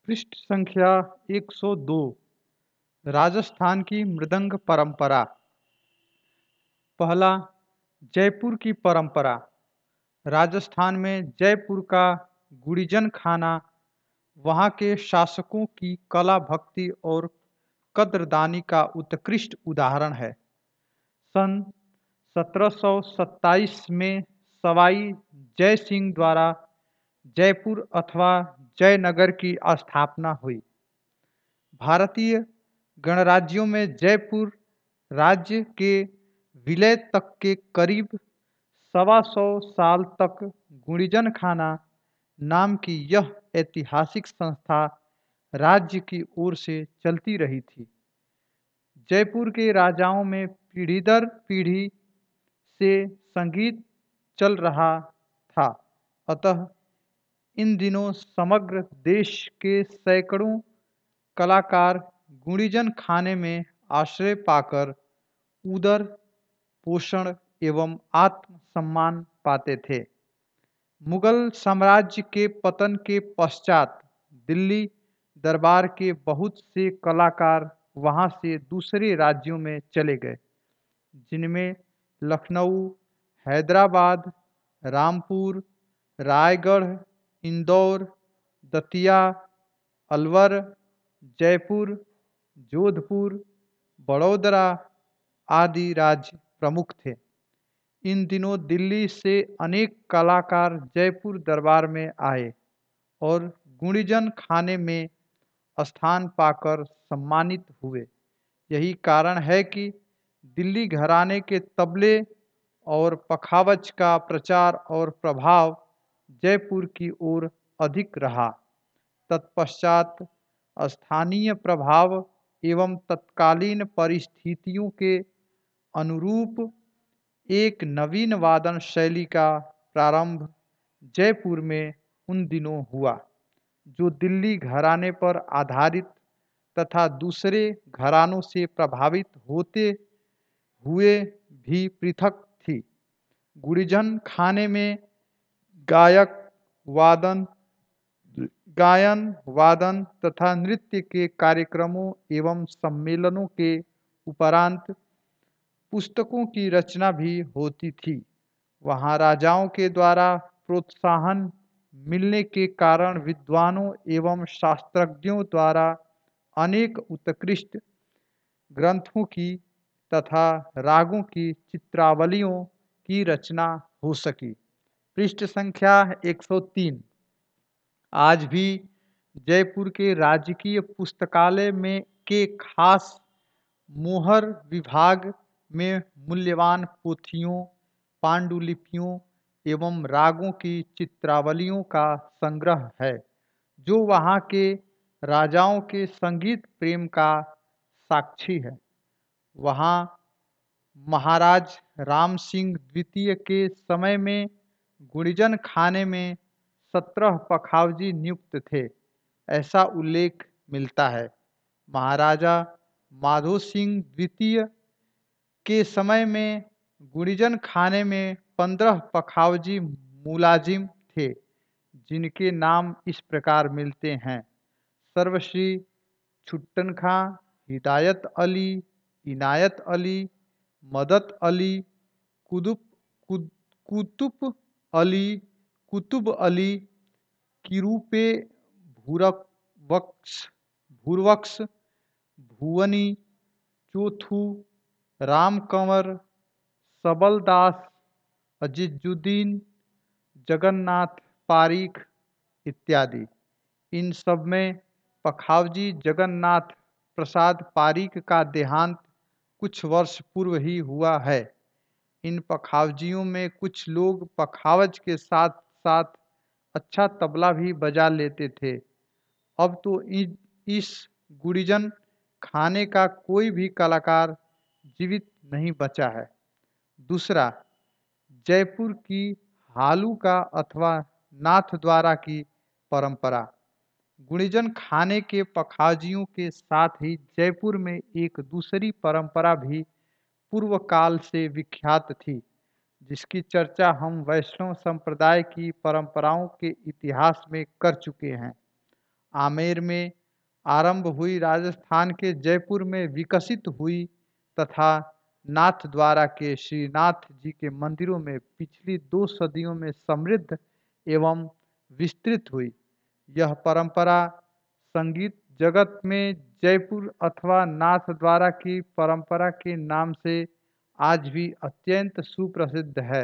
पृष्ठ संख्या 102। राजस्थान की मृदंग परंपरा। पहला, जयपुर की परंपरा। राजस्थान में जयपुर का गुड़ीजन खाना वहाँ के शासकों की कला भक्ति और कद्रदानी का उत्कृष्ट उदाहरण है। सन 1727 में सवाई जय सिंह द्वारा जयपुर अथवा जयनगर की स्थापना हुई। भारतीय गणराज्यों में जयपुर राज्य के विलय तक के करीब 125 साल तक गुणिजन खाना नाम की यह ऐतिहासिक संस्था राज्य की ओर से चलती रही थी। जयपुर के राजाओं में पीढ़ी दर पीढ़ी से संगीत चल रहा था, अतः इन दिनों समग्र देश के सैकड़ों कलाकार गुणिजन खाने में आश्रय पाकर उदर पोषण एवं आत्म सम्मान पाते थे। मुगल साम्राज्य के पतन के पश्चात दिल्ली दरबार के बहुत से कलाकार वहां से दूसरे राज्यों में चले गए, जिनमें लखनऊ, हैदराबाद, रामपुर, रायगढ़, इंदौर, दतिया, अलवर, जयपुर, जोधपुर, बड़ौदरा आदि राज्य प्रमुख थे। इन दिनों दिल्ली से अनेक कलाकार जयपुर दरबार में आए और गुणिजन खाने में स्थान पाकर सम्मानित हुए। यही कारण है कि दिल्ली घराने के तबले और पखावज का प्रचार और प्रभाव जयपुर की ओर अधिक रहा। तत्पश्चात स्थानीय प्रभाव एवं तत्कालीन परिस्थितियों के अनुरूप एक नवीन वादन शैली का प्रारंभ जयपुर में उन दिनों हुआ, जो दिल्ली घराने पर आधारित तथा दूसरे घरानों से प्रभावित होते हुए भी पृथक थी। गुड़िजन खाने में गायक वादन गायन वादन तथा नृत्य के कार्यक्रमों एवं सम्मेलनों के उपरांत पुस्तकों की रचना भी होती थी। वहाँ राजाओं के द्वारा प्रोत्साहन मिलने के कारण विद्वानों एवं शास्त्रज्ञों द्वारा अनेक उत्कृष्ट ग्रंथों की तथा रागों की चित्रावलियों की रचना हो सकी। पृष्ठ संख्या 103। आज भी जयपुर के राजकीय पुस्तकालय में के खास मोहर विभाग में मूल्यवान पोथियों, पांडुलिपियों एवं रागों की चित्रावलियों का संग्रह है, जो वहाँ के राजाओं के संगीत प्रेम का साक्षी है। वहाँ महाराज राम सिंह द्वितीय के समय में गुणिजन खाने में 17 पखावजी नियुक्त थे, ऐसा उल्लेख मिलता है। महाराजा माधो सिंह द्वितीय के समय में गुणिजन खाने में 15 पखावजी मुलाजिम थे, जिनके नाम इस प्रकार मिलते हैं: सर्वश्री छुट्टन खां, हिदायत अली, इनायत अली, मदत अली, कुदुप कुद, कुतुब अली, कुतुब अली, किरूपे, भूरवक्स भूरवक्स, भुवनी, चोथू, राम कंवर, सबलदास, अजीजुद्दीन, जगन्नाथ पारीख इत्यादि। इन सब में पखावजी जगन्नाथ प्रसाद पारीख का देहांत कुछ वर्ष पूर्व ही हुआ है। इन पखावजियों में कुछ लोग पखावज के साथ साथ अच्छा तबला भी बजा लेते थे। अब तो इस गुड़िजन खाने का कोई भी कलाकार जीवित नहीं बचा है। दूसरा, जयपुर की हालूका अथवा नाथ द्वारा की परंपरा। गुणिजन खाने के पखावजियों के साथ ही जयपुर में एक दूसरी परंपरा भी पूर्व काल से विख्यात थी, जिसकी चर्चा हम वैष्णव संप्रदाय की परंपराओं के इतिहास में कर चुके हैं। आमेर में आरंभ हुई, राजस्थान के जयपुर में विकसित हुई तथा नाथद्वारा के श्रीनाथ जी के मंदिरों में पिछली 2 सदियों में समृद्ध एवं विस्तृत हुई। यह परंपरा संगीत जगत में जयपुर अथवा नाथद्वारा की परंपरा के नाम से आज भी अत्यंत सुप्रसिद्ध है।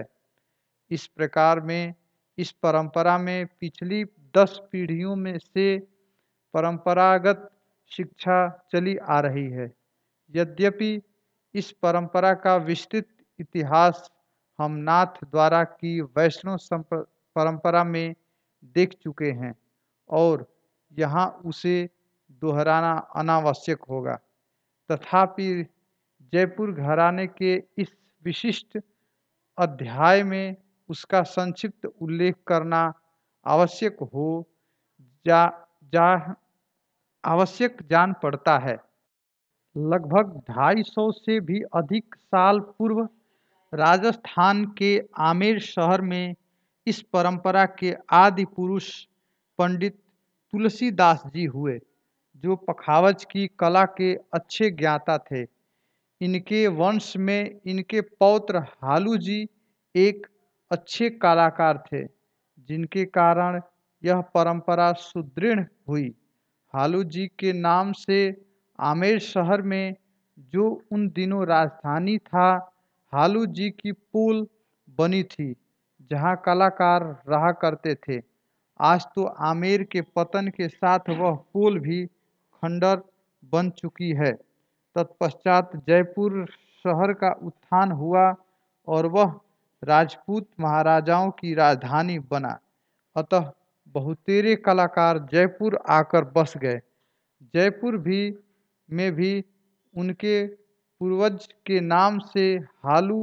इस परंपरा में पिछली 10 पीढ़ियों में से परंपरागत शिक्षा चली आ रही है। यद्यपि इस परंपरा का विस्तृत इतिहास हम नाथद्वारा की वैष्णव परंपरा में देख चुके हैं और यहाँ उसे दोहराना अनावश्यक होगा। तथापि जयपुर घराने के इस विशिष्ट अध्याय में उसका संक्षिप्त उल्लेख करना आवश्यक हो जा जा आवश्यक जान पड़ता है। लगभग 250 से भी अधिक साल पूर्व राजस्थान के आमेर शहर में इस परंपरा के आदि पुरुष पंडित तुलसीदास जी हुए, जो पखावज की कला के अच्छे ज्ञाता थे। इनके वंश में इनके पौत्र हालू जी एक अच्छे कलाकार थे, जिनके कारण यह परंपरा सुदृढ़ हुई। हालू जी के नाम से आमेर शहर में, जो उन दिनों राजधानी था, हालू जी की पुल बनी थी, जहां कलाकार रहा करते थे। आज तो आमेर के पतन के साथ वह पुल भी खंडर बन चुकी है। तत्पश्चात जयपुर शहर का उत्थान हुआ और वह राजपूत महाराजाओं की राजधानी बना। अतः बहुतेरे कलाकार जयपुर आकर बस गए। जयपुर भी उनके पूर्वज के नाम से हालू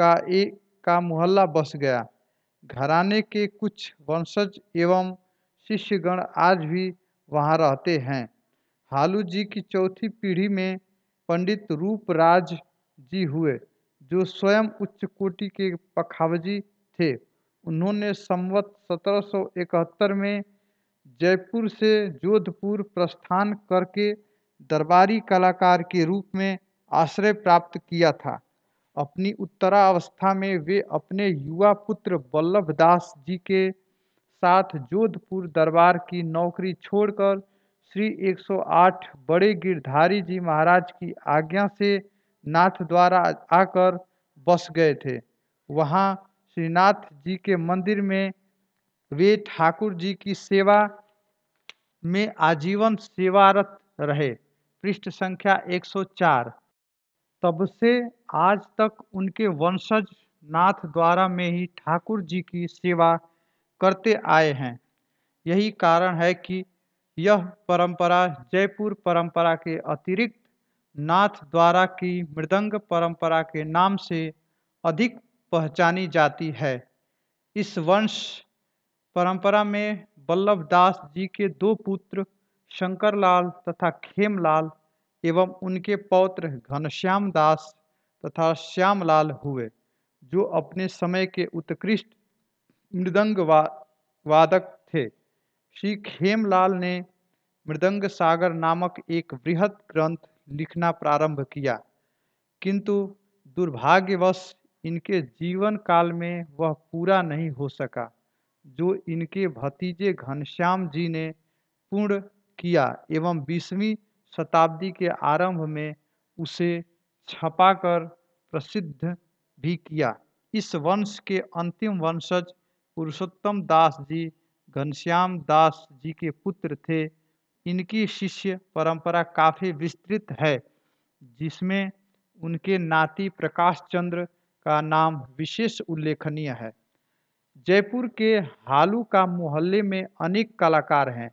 का मोहल्ला बस गया। घराने के कुछ वंशज एवं शिष्यगण आज भी वहाँ रहते हैं। हालू जी की चौथी पीढ़ी में पंडित रूपराज जी हुए, जो स्वयं उच्च कोटि के पखावजी थे। उन्होंने संवत 1771 में जयपुर से जोधपुर प्रस्थान करके दरबारी कलाकार के रूप में आश्रय प्राप्त किया था। अपनी उत्तरावस्था में वे अपने युवा पुत्र वल्लभ दास जी के साथ जोधपुर दरबार की नौकरी छोड़कर श्री 108 बड़े गिरधारी जी महाराज की आज्ञा से नाथद्वारा आकर बस गए थे। वहाँ श्रीनाथ जी के मंदिर में वे ठाकुर जी की सेवा में आजीवन सेवारत रहे। पृष्ठ संख्या 104। तब से आज तक उनके वंशज नाथद्वारा में ही ठाकुर जी की सेवा करते आए हैं। यही कारण है कि यह परंपरा जयपुर परंपरा के अतिरिक्त नाथद्वारा की मृदंग परंपरा के नाम से अधिक पहचानी जाती है। इस वंश परंपरा में वल्लभ दास जी के 2 पुत्र शंकरलाल तथा खेमलाल एवं उनके पौत्र घनश्याम दास तथा श्यामलाल हुए, जो अपने समय के उत्कृष्ट मृदंग वादक थे। श्री खेमलाल ने मृदंग सागर नामक एक बृहद ग्रंथ लिखना प्रारंभ किया, किंतु दुर्भाग्यवश इनके जीवन काल में वह पूरा नहीं हो सका, जो इनके भतीजे घनश्याम जी ने पूर्ण किया एवं 20वीं शताब्दी के आरंभ में उसे छपाकर प्रसिद्ध भी किया। इस वंश के अंतिम वंशज पुरुषोत्तम दास जी घनश्याम दास जी के पुत्र थे। इनकी शिष्य परंपरा काफ़ी विस्तृत है, जिसमें उनके नाती प्रकाश चंद्र का नाम विशेष उल्लेखनीय है। जयपुर के हालू का मोहल्ले में अनेक कलाकार हैं,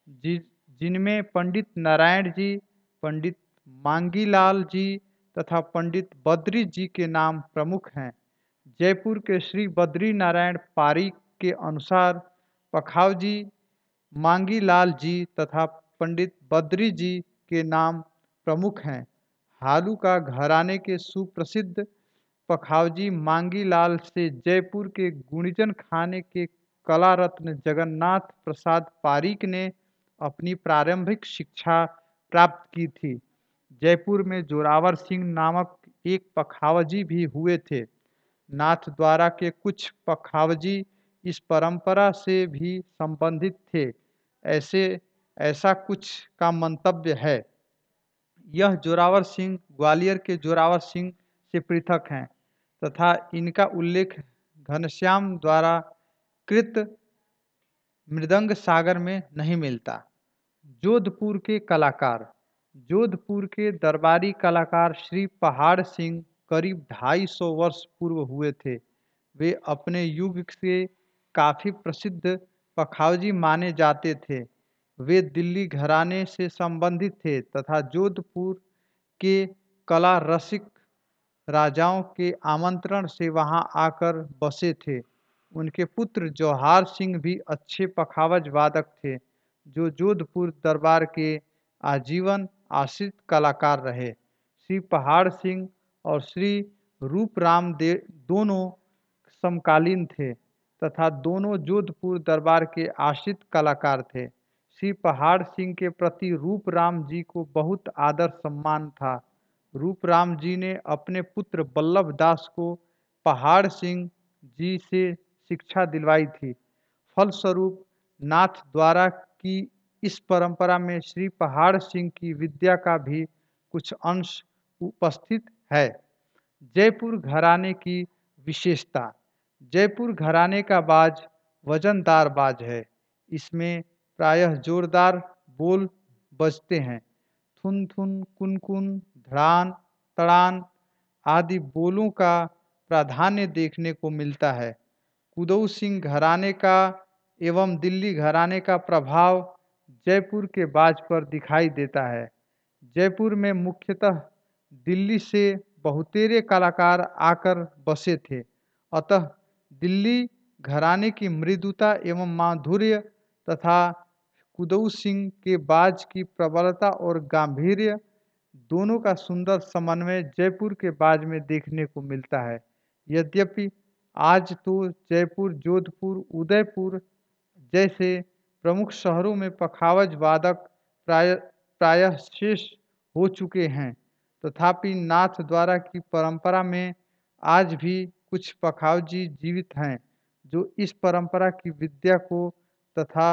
जिनमें पंडित नारायण जी, पंडित मांगीलाल जी तथा पंडित बद्री जी के नाम प्रमुख हैं। जयपुर के श्री बद्री नारायण पारीक के अनुसार पखावजी मांगीलाल जी तथा पंडित बद्री जी के नाम प्रमुख हैं। हालू का घराने के सुप्रसिद्ध पखावजी मांगीलाल से जयपुर के गुणीजन खाने के कला रत्न जगन्नाथ प्रसाद पारीक ने अपनी प्रारंभिक शिक्षा प्राप्त की थी। जयपुर में जोरावर सिंह नामक एक पखावजी भी हुए थे। नाथद्वारा के कुछ पखावजी इस परंपरा से भी संबंधित थे। ऐसे ऐसा कुछ का मंतव्य है। यह जोरावर सिंह ग्वालियर के जोरावर सिंह से पृथक हैं तथा इनका उल्लेख घनश्याम द्वारा कृत मृदंग सागर में नहीं मिलता। जोधपुर के कलाकार। जोधपुर के दरबारी कलाकार श्री पहाड़ सिंह करीब 250 वर्ष पूर्व हुए थे। वे अपने युग से काफ़ी प्रसिद्ध पखावजी माने जाते थे। वे दिल्ली घराने से संबंधित थे तथा जोधपुर के कला रसिक राजाओं के आमंत्रण से वहां आकर बसे थे। उनके पुत्र जौहार सिंह भी अच्छे पखावज वादक थे, जो जोधपुर दरबार के आजीवन आश्रित कलाकार रहे। श्री पहाड़ सिंह और श्री रूपराम दे दोनों समकालीन थे तथा दोनों जोधपुर दरबार के आश्रित कलाकार थे। श्री पहाड़ सिंह के प्रति रूपराम जी को बहुत आदर सम्मान था। रूपराम जी ने अपने पुत्र बल्लभ दास को पहाड़ सिंह जी से शिक्षा दिलवाई थी। फलस्वरूप नाथ द्वारा की इस परंपरा में श्री पहाड़ सिंह की विद्या का भी कुछ अंश उपस्थित है। जयपुर घराने की विशेषता। जयपुर घराने का बाज वजनदार बाज है। इसमें प्रायः जोरदार बोल बजते हैं। थुन थुन, कुन कुन, धड़ान, तड़ान आदि बोलों का प्राधान्य देखने को मिलता है। कुदऊ सिंह घराने का एवं दिल्ली घराने का प्रभाव जयपुर के बाज पर दिखाई देता है। जयपुर में मुख्यतः दिल्ली से बहुतेरे कलाकार आकर बसे थे, अतः दिल्ली घराने की मृदुता एवं माधुर्य तथा कुदऊ सिंह के बाज की प्रबलता और गांभीर्य दोनों का सुंदर समन्वय जयपुर के बाज में देखने को मिलता है। यद्यपि आज तो जयपुर, जोधपुर, उदयपुर जैसे प्रमुख शहरों में पखावज वादक प्रायः शेष हो चुके हैं, तथापि नाथ द्वारा की परंपरा में आज भी कुछ पखावजी जीवित हैं, जो इस परंपरा की विद्या को तथा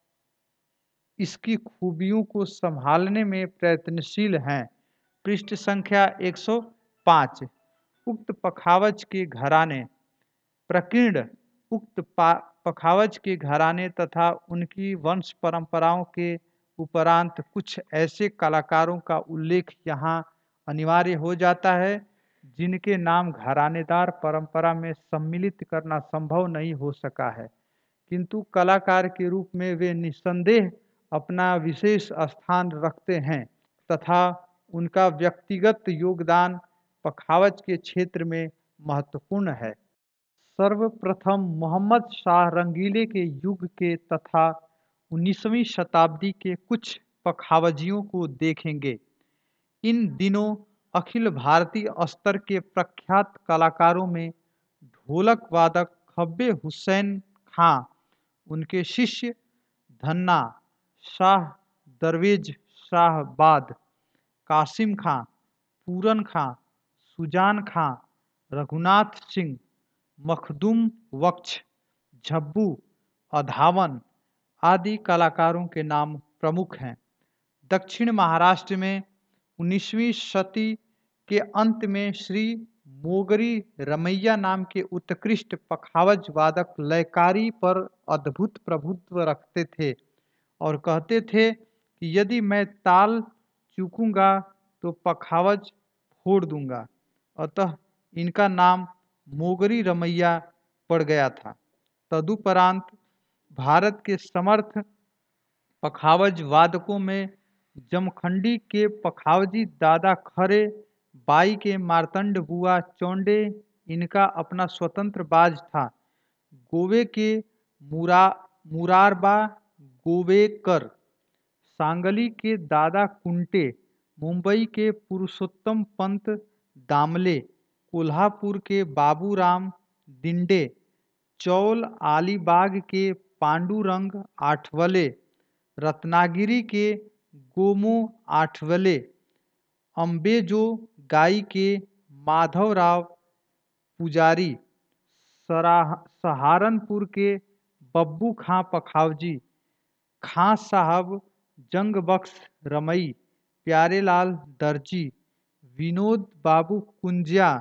इसकी खूबियों को संभालने में प्रयत्नशील हैं। पृष्ठ संख्या 105। उक्त पखावज के घराने। प्रकीर्ण उक्त पखावज के घराने तथा उनकी वंश परंपराओं के उपरांत कुछ ऐसे कलाकारों का उल्लेख यहाँ अनिवार्य हो जाता है, जिनके नाम घरानेदार परंपरा में सम्मिलित करना संभव नहीं हो सका है, किंतु कलाकार के रूप में वे निस्संदेह अपना विशेष स्थान रखते हैं तथा उनका व्यक्तिगत योगदान पखावज के क्षेत्र में महत्वपूर्ण है। सर्वप्रथम मोहम्मद शाह रंगीले के युग के तथा 19वीं शताब्दी के कुछ पखावजियों को देखेंगे। इन दिनों अखिल भारतीय स्तर के प्रख्यात कलाकारों में ढोलक वादक खब्बे हुसैन खां, उनके शिष्य धन्ना शाह, दरवेज शाह बाद, कासिम खां, पूरन खां, सुजान खां, रघुनाथ सिंह, मखदूम बख्श, झब्बू, अधावन आदि कलाकारों के नाम प्रमुख हैं। दक्षिण महाराष्ट्र में 19वीं शती के अंत में श्री मोगरी रमैया नाम के उत्कृष्ट पखावज वादक लयकारी पर अद्भुत प्रभुत्व रखते थे और कहते थे कि यदि मैं ताल चूकूंगा तो पखावज फोड़ दूंगा। अतः इनका नाम मोगरी रमैया पड़ गया था। तदुपरांत भारत के समर्थ पखावज वादकों में जमखंडी के पखावजी दादा खरे, बाई के मार्तंड बुआ चौंडे, इनका अपना स्वतंत्र बाज था। गोवे के मुरारबा गोवेकर, सांगली के दादा कुंटे, मुंबई के पुरुषोत्तम पंत दामले, कोल्हापुर के बाबूराम दिंडे, चौल अलीबाग के पांडुरंग आठवले, रत्नागिरी के गोमो आठवले, अम्बेजो गाई के माधवराव पुजारी, सहारनपुर के बब्बू खां पखावजी, खां साहब जंग बख्श रमई, प्यारेलाल दर्जी, विनोद बाबू कुंजिया,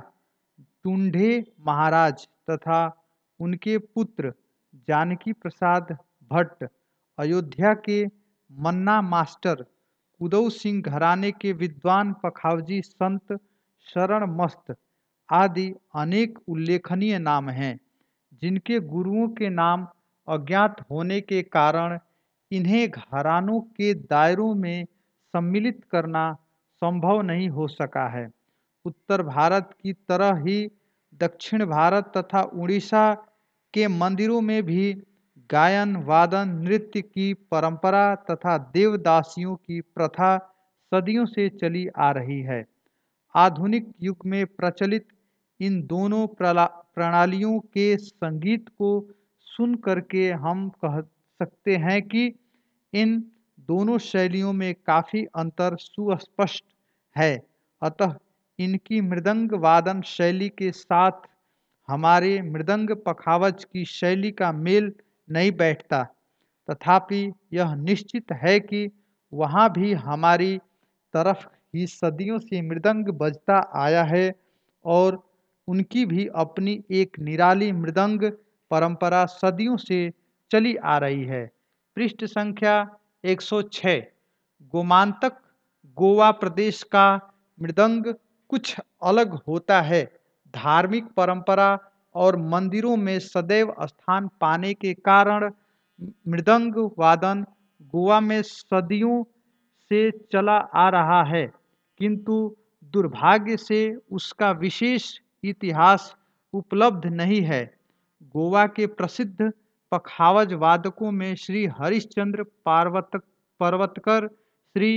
टुंडे महाराज तथा उनके पुत्र जानकी प्रसाद भट्ट, अयोध्या के मन्ना मास्टर, उदय सिंह घराने के विद्वान पखावजी संत शरण मस्त आदि अनेक उल्लेखनीय नाम हैं, जिनके गुरुओं के नाम अज्ञात होने के कारण इन्हें घरानों के दायरों में सम्मिलित करना संभव नहीं हो सका है। उत्तर भारत की तरह ही दक्षिण भारत तथा उड़ीसा के मंदिरों में भी गायन वादन नृत्य की परंपरा तथा देवदासियों की प्रथा सदियों से चली आ रही है। आधुनिक युग में प्रचलित इन दोनों प्रणालियों के संगीत को सुन करके हम कह सकते हैं कि इन दोनों शैलियों में काफ़ी अंतर सुस्पष्ट है। अतः इनकी मृदंग वादन शैली के साथ हमारे मृदंग पखावज की शैली का मेल नहीं बैठता। तथापि यह निश्चित है कि वहाँ भी हमारी तरफ ही सदियों से मृदंग बजता आया है और उनकी भी अपनी एक निराली मृदंग परंपरा सदियों से चली आ रही है। पृष्ठ संख्या 106। गोमांतक गोवा प्रदेश का मृदंग कुछ अलग होता है। धार्मिक परंपरा और मंदिरों में सदैव स्थान पाने के कारण मृदंग वादन गोवा में सदियों से चला आ रहा है, किंतु दुर्भाग्य से उसका विशेष इतिहास उपलब्ध नहीं है। गोवा के प्रसिद्ध पखावज वादकों में श्री हरिश्चंद्र पर्वतकर, श्री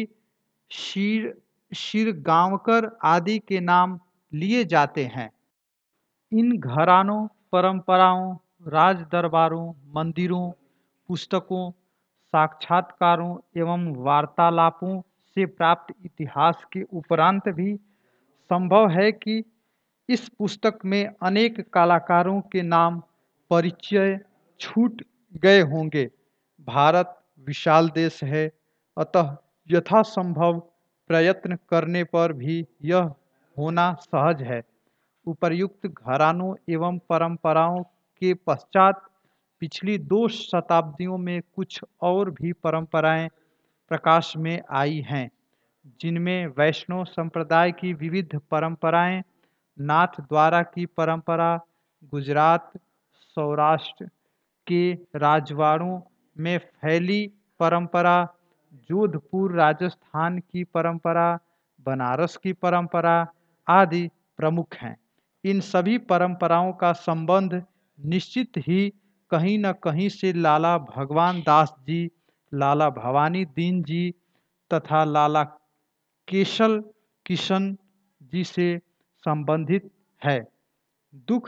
शिरगांवकर आदि के नाम लिए जाते हैं। इन घरानों, परंपराओं, राज दरबारों, मंदिरों, पुस्तकों, साक्षात्कारों एवं वार्तालापों से प्राप्त इतिहास के उपरांत भी संभव है कि इस पुस्तक में अनेक कलाकारों के नाम परिचय छूट गए होंगे। भारत विशाल देश है, अतः यथासंभव प्रयत्न करने पर भी यह होना सहज है। उपर्युक्त घरानों एवं परंपराओं के पश्चात पिछली 2 शताब्दियों में कुछ और भी परंपराएं प्रकाश में आई हैं, जिनमें वैष्णव संप्रदाय की विविध परंपराएं, नाथ द्वारा की परंपरा, गुजरात, सौराष्ट्र के राजवाड़ों में फैली परंपरा, जोधपुर राजस्थान की परंपरा, बनारस की परंपरा आदि प्रमुख हैं। इन सभी परंपराओं का संबंध निश्चित ही कहीं न कहीं से लाला भगवान दास जी, लाला भवानी दीन जी तथा लाला केशल किशन जी से संबंधित है। दुख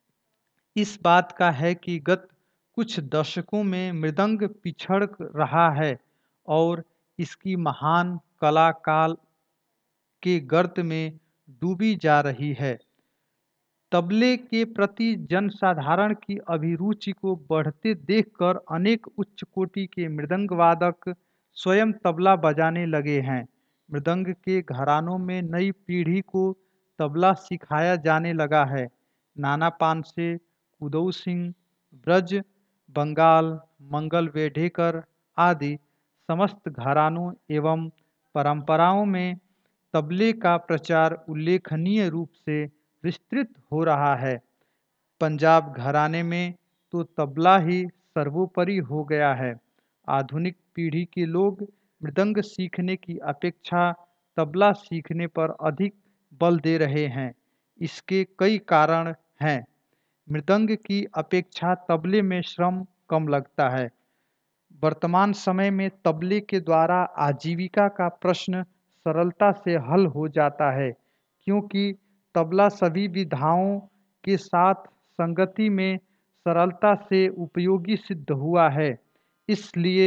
इस बात का है कि गत कुछ दशकों में मृदंग पिछड़ रहा है और इसकी महान कला काल के गर्त में डूबी जा रही है। तबले के प्रति जनसाधारण की अभिरुचि को बढ़ते देखकर अनेक उच्च कोटि के मृदंग वादक स्वयं तबला बजाने लगे हैं। मृदंग के घरानों में नई पीढ़ी को तबला सिखाया जाने लगा है। नाना पानसे, उदय सिंह, ब्रज बंगाल, मंगल वेढेकर आदि समस्त घरानों एवं परंपराओं में तबले का प्रचार उल्लेखनीय रूप से विस्तृत हो रहा है। पंजाब घराने में तो तबला ही सर्वोपरि हो गया है। आधुनिक पीढ़ी के लोग मृदंग सीखने की अपेक्षा तबला सीखने पर अधिक बल दे रहे हैं। इसके कई कारण हैं। मृदंग की अपेक्षा तबले में श्रम कम लगता है। वर्तमान समय में तबले के द्वारा आजीविका का प्रश्न सरलता से हल हो जाता है, क्योंकि तबला सभी विधाओं के साथ संगति में सरलता से उपयोगी सिद्ध हुआ है। इसलिए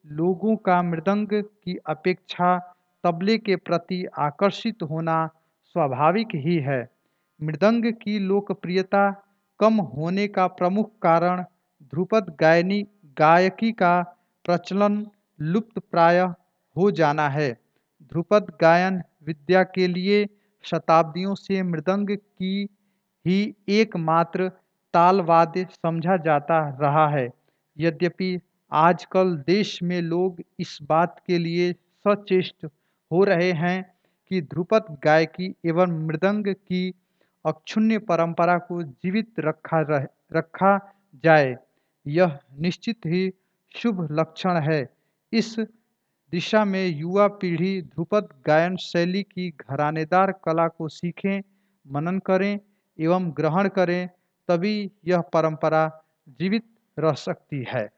लोगों का मृदंग की अपेक्षा तबले के प्रति आकर्षित होना स्वाभाविक ही है। मृदंग की लोकप्रियता कम होने का प्रमुख कारण ध्रुपद गायकी का प्रचलन लुप्त प्राय हो जाना है। ध्रुपद गायन विद्या के लिए शताब्दियों से मृदंग की ही एकमात्र तालवाद्य समझा जाता रहा है। यद्यपि आजकल देश में लोग इस बात के लिए सचेष्ट हो रहे हैं कि ध्रुपद गायकी एवं मृदंग की अक्षुण्य परंपरा को जीवित रखा जाए, यह निश्चित ही शुभ लक्षण है। इस दिशा में युवा पीढ़ी ध्रुपद गायन शैली की घरानेदार कला को सीखें, मनन करें एवं ग्रहण करें, तभी यह परंपरा जीवित रह सकती है।